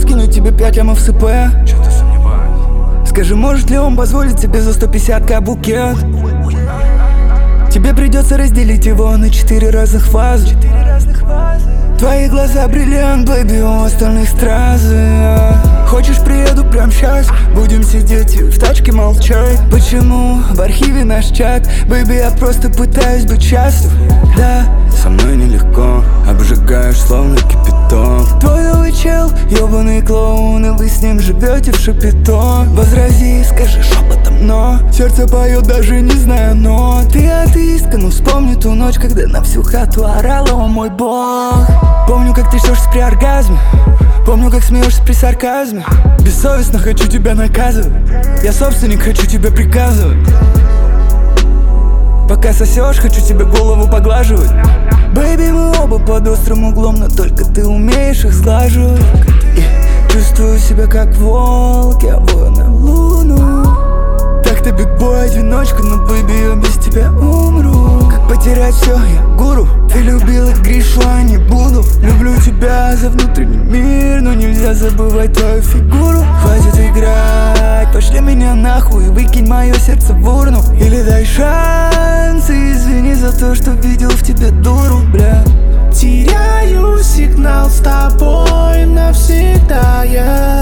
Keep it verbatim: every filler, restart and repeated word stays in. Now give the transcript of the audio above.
скинуть тебе пять лямов с ИП. Чё-то сомневаюсь. Скажи, может ли он позволить тебе за сто пятьдесят ка букет? Тебе придется разделить его на четыре разных фазы. Твои глаза бриллиант, бэйби, у остальных стразы. Хочешь, приеду прямо сейчас, будем сидеть и в тачке молчать. Почему в архиве наш чат? Бэйби, я просто пытаюсь быть счастлив. Да, со мной нелегко, обжигаешь словно кипяток. Твой новый чел, ёбаный клоун, и вы с ним живете в шапито. Возрази, скажи шепотом, но сердце поет, даже не зная нот. Ты атеистка, но вспомни ту ночь, когда на всю хату орала: о мой бог. Помню, как трясешься при оргазме, помню, как смеешься при сарказме. Бессовестно хочу тебя наказывать, я собственник, хочу тебе приказывать. Пока сосешь, хочу тебе голову поглаживать. Бэйби, мы оба под острым углом, но только ты умеешь их сглаживать. И чувствую себя как волк, я вою на луну. Так-то бигбой, одиночка, но бэйби, я без тебя умру. Как потерять все, я гуру. Ты любила Гришу, а не буду. Люблю тебя за внутренний мир, но нельзя забывать твою фигуру. Хватит играть, пошли меня нахуй и выкинь мое сердце в урну. Или дай шанс и извини за то, что видел в тебе дуру, бля. Теряю сигнал с тобой навсегда я.